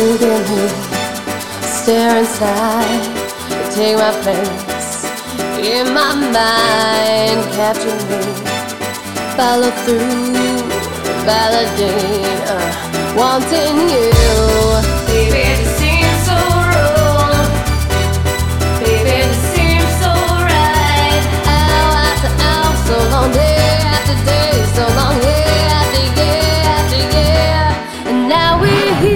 Look at me, stare inside, take my place in my mind, capture me, follow through, validate, wanting you. Baby, this seems so wrong. Baby, this seems so right. Hour after hour, so long, day after day, so long, year after year after year, and now we're here.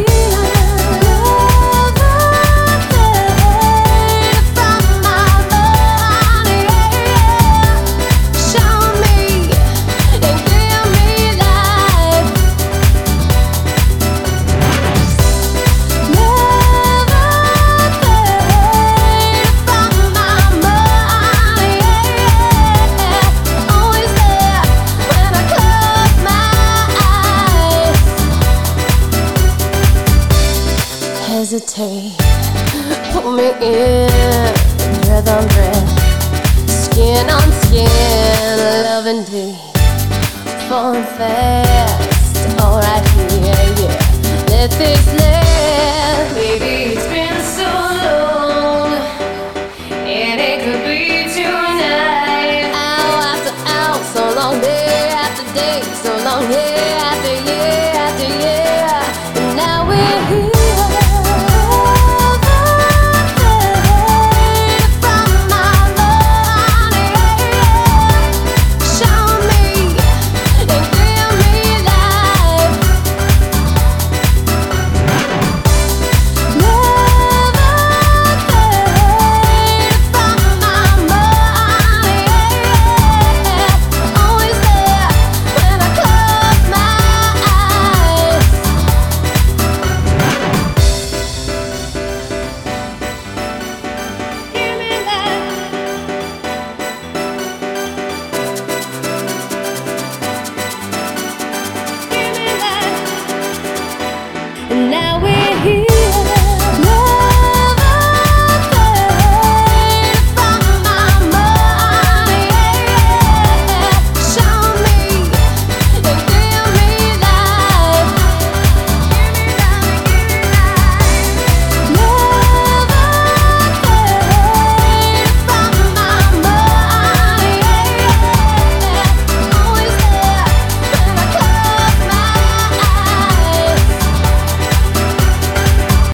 Hesitate, pull me in, breath on breath, skin on skin, love and deep, falling fast, all right here, yeah. Let this live, baby. It's been